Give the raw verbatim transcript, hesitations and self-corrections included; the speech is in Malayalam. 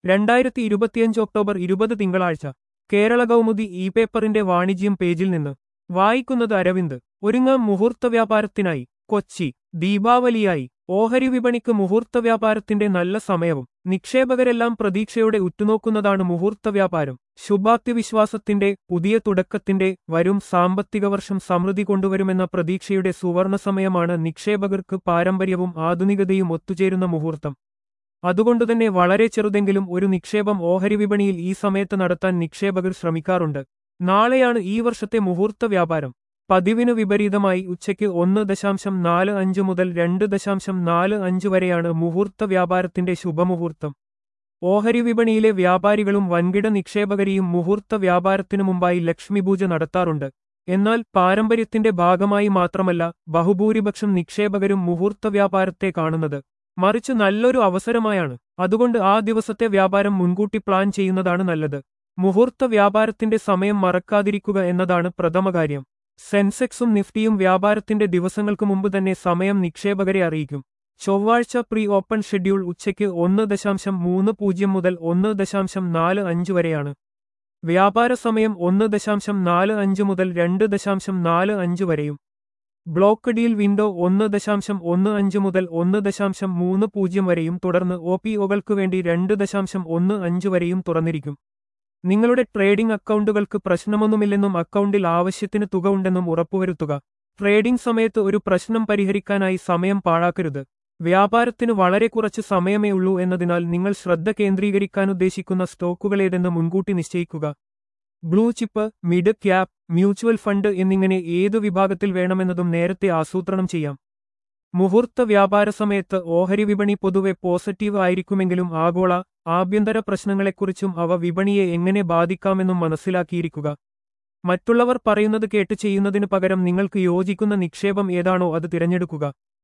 രണ്ടായിരത്തി ഇരുപത്തിയഞ്ച് ഒക്ടോബർ ഇരുപത് തിങ്കളാഴ്ച കേരള കൗമുദി ഇ പേപ്പറിന്റെ വാണിജ്യം പേജിൽ നിന്ന് വായിക്കുന്നത് അരവിന്ദ്. ഒരുങ്ങാം മുഹൂർത്ത വ്യാപാരത്തിനായി. കൊച്ചി. ദീപാവലിയായി. ഓഹരി വിപണിക്ക് മുഹൂർത്ത വ്യാപാരത്തിന്റെ നല്ല സമയവും. നിക്ഷേപകരെല്ലാം പ്രതീക്ഷയോടെ ഉറ്റുനോക്കുന്നതാണ് മുഹൂർത്ത വ്യാപാരം. ശുഭാപ്തിവിശ്വാസത്തിന്റെ, പുതിയ തുടക്കത്തിന്റെ, വരും സാമ്പത്തിക വർഷം സമൃദ്ധി കൊണ്ടുവരുമെന്ന പ്രതീക്ഷയുടെ സുവർണസമയമാണ്. നിക്ഷേപകർക്ക് പാരമ്പര്യവും ആധുനികതയും ഒത്തുചേരുന്ന മുഹൂർത്തം. അതുകൊണ്ടുതന്നെ വളരെ ചെറുതെങ്കിലും ഒരു നിക്ഷേപം ഓഹരി വിപണിയിൽ ഈ സമയത്ത് നടത്താൻ നിക്ഷേപകർ ശ്രമിക്കാറുണ്ട്. നാളെയാണ് ഈ വർഷത്തെ മുഹൂർത്ത വ്യാപാരം. പതിവിനു വിപരീതമായി ഉച്ചയ്ക്ക് ഒന്ന് ദശാംശം നാല് അഞ്ച് മുതൽ രണ്ട് ദശാംശം നാല് അഞ്ച് വരെയാണ് മുഹൂർത്ത വ്യാപാരത്തിന്റെ ശുഭമുഹൂർത്തം. ഓഹരി വിപണിയിലെ വ്യാപാരികളും വൻകിട നിക്ഷേപകരെയും മുഹൂർത്ത വ്യാപാരത്തിനു മുമ്പായി ലക്ഷ്മിപൂജ നടത്താറുണ്ട്. എന്നാൽ പാരമ്പര്യത്തിന്റെ ഭാഗമായി മാത്രമല്ല ബഹുഭൂരിപക്ഷം നിക്ഷേപകരും മുഹൂർത്ത വ്യാപാരത്തെ കാണുന്നത്, മറിച്ച് നല്ലൊരു അവസരമായാണ്. അതുകൊണ്ട് ആ ദിവസത്തെ വ്യാപാരം മുൻകൂട്ടി പ്ലാൻ ചെയ്യുന്നതാണ് നല്ലത്. മുഹൂർത്ത വ്യാപാരത്തിന്റെ സമയം മറക്കാതിരിക്കുക എന്നതാണ് പ്രഥമ കാര്യം. സെൻസെക്സും നിഫ്റ്റിയും വ്യാപാരത്തിന്റെ ദിവസങ്ങൾക്ക് മുമ്പ് തന്നെ സമയം നിക്ഷേപകരെ അറിയിക്കും. ചൊവ്വാഴ്ച പ്രീ ഓപ്പൺ ഷെഡ്യൂൾ ഉച്ചയ്ക്ക് ഒന്ന് ദശാംശം മൂന്ന് പൂജ്യം മുതൽ ഒന്ന് ദശാംശം നാല് അഞ്ച് വരെയാണ്. വ്യാപാര സമയം ഒന്ന് ദശാംശം നാല് അഞ്ച് മുതൽ രണ്ട് ദശാംശം നാല് അഞ്ച് വരെയും. ബ്ലോക്ക് ഡീൽ വിൻഡോ ഒന്ന് ദശാംശം ഒന്ന് അഞ്ച് മുതൽ ഒന്ന് ദശാംശം മൂന്ന് പൂജ്യം വരെയും തുടർന്ന് ഒ പി ഒകൾക്ക് വേണ്ടി രണ്ട് ദശാംശം ഒന്ന് അഞ്ച് വരെയും തുറന്നിരിക്കും. നിങ്ങളുടെ ട്രേഡിംഗ് അക്കൗണ്ടുകൾക്ക് പ്രശ്നമൊന്നുമില്ലെന്നും അക്കൗണ്ടിൽ ആവശ്യത്തിന് തുക ഉണ്ടെന്നും ഉറപ്പുവരുത്തുക. ട്രേഡിംഗ് സമയത്ത് ഒരു പ്രശ്നം പരിഹരിക്കാനായി സമയം പാഴാക്കരുത്. വ്യാപാരത്തിന് വളരെ കുറച്ച് സമയമേ ഉള്ളൂ എന്നതിനാൽ നിങ്ങൾ ശ്രദ്ധ കേന്ദ്രീകരിക്കാനുദ്ദേശിക്കുന്ന സ്റ്റോക്കുകളേതെന്ന് മുൻകൂട്ടി നിശ്ചയിക്കുക. Blue chip, mid cap, mutual fund എന്നിങ്ങനെ ഏതു വിഭാഗത്തിൽ വേണമെന്നതും നേരത്തെ ആസൂത്രണം ചെയ്യാം. മുഹൂർത്ത വ്യാപാര സമയത്ത് ഓഹരി വിപണി പൊതുവെ പോസിറ്റീവ് ആയിരിക്കുമെങ്കിലും ആഗോള, ആഭ്യന്തര പ്രശ്നങ്ങളെക്കുറിച്ചും അവ വിപണിയെ എങ്ങനെ ബാധിക്കാമെന്നും മനസ്സിലാക്കിയിരിക്കുക. മറ്റുള്ളവർ പറയുന്നത് കേട്ട് ചെയ്യുന്നതിനു പകരം നിങ്ങൾക്ക് യോജിക്കുന്ന നിക്ഷേപം ഏതാണോ അത് തിരഞ്ഞെടുക്കുക.